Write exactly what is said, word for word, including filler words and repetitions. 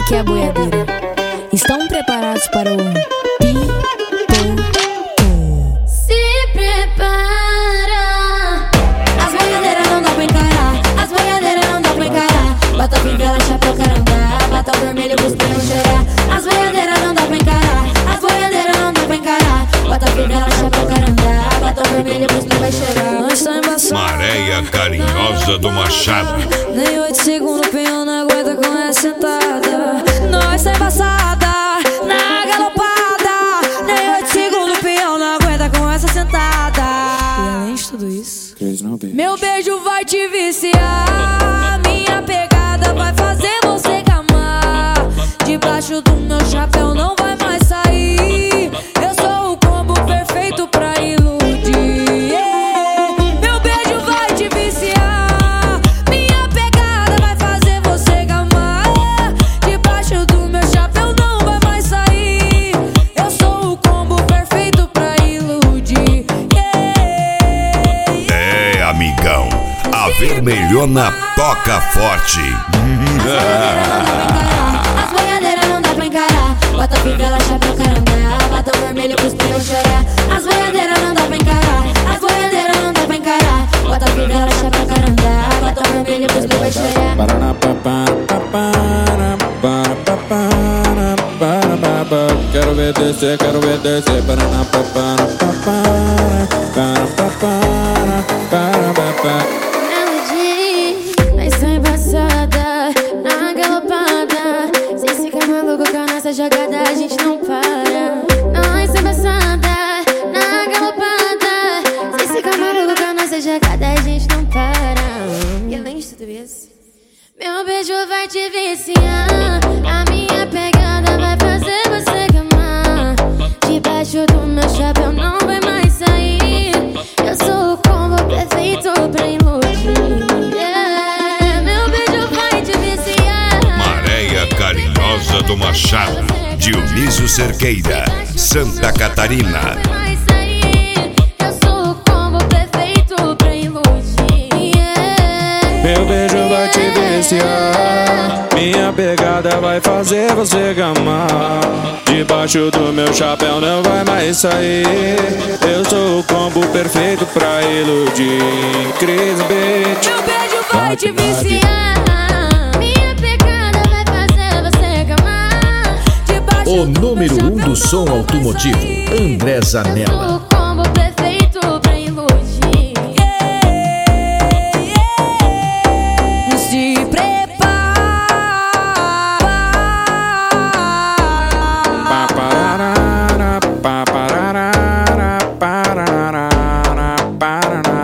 aqui é a boiadeira. Estão preparados para o pipoco? Se prepara. As boiadeiras não dá pra encarar. As boiadeiras não dá pra encarar. Bota a fivela, chapéu, carandá. Bota o vermelho pros peão cheirar. As boiadeiras não dá pra encarar. As boiadeiras não dá pra encarar. Bota a fivela, chapéu, carandá. Bota o vermelho pros peão vai cheirar. Nós tá embaçado. Maréia Carinhosa do Machado. Nem oito segundos o peão não aguenta com essa sentada. Nós tá embaçada na galopada. Nem oito segundos o peão não aguenta com essa sentada. E além de tudo isso, meu beijo vai te viciar. Minha pegada vai fazer você gamar. Debaixo do meu chapéu não vai mais sair. Eu sou o combo perfeito pra iludir. Yeah. Meu beijo vai te viciar. Minha pegada vai fazer você gamar. Debaixo do meu chapéu não vai mais sair. Eu sou o combo perfeito pra iludir. Yeah. É, amigão, a vermelhona toca forte. As boiadeiras não dá pra encarar. Bota a fivela, chapéu, carandá. Bota o vermelho pros peão chorar. As boiadeiras não dá pra encarar. As boiadeiras não dá pra encarar. Bota a fivela, chapéu, carandá. Bota o vermelho pros peão vai chorar. Quero ver descer, quero ver descer. Nós tá embaçada na galopada. Cês fica maluco com a nossa jogada, a gente não para. Nós tá embaçada na galopada. Cês fica maluco com a nossa jogada, a gente não para. E além de tudo isso, meu beijo vai te viciar. A minha pegada vai fazer você gamar. Debaixo do meu chapéu não vai mais sair. Eu sou o combo perfeito pra iludir. Yeah. Meu beijo vai te viciar. Maréia Carinhosa do Machado, Dionísio Cerqueira, Santa Catarina. Eu sou o combo perfeito pra iludir. Yeah. Meu beijo vai te viciar. Minha pegada vai fazer você gamar. Debaixo do meu chapéu não vai mais sair. Eu sou o combo perfeito pra iludir. Cris Beat. Meu beijo vai te viciar. Minha pegada vai fazer você gamar. Debaixo O número um do som automotivo, André Zanella. o combo perfeito pra iludir. se prepara. Paparara, paparara, paparara, paparara.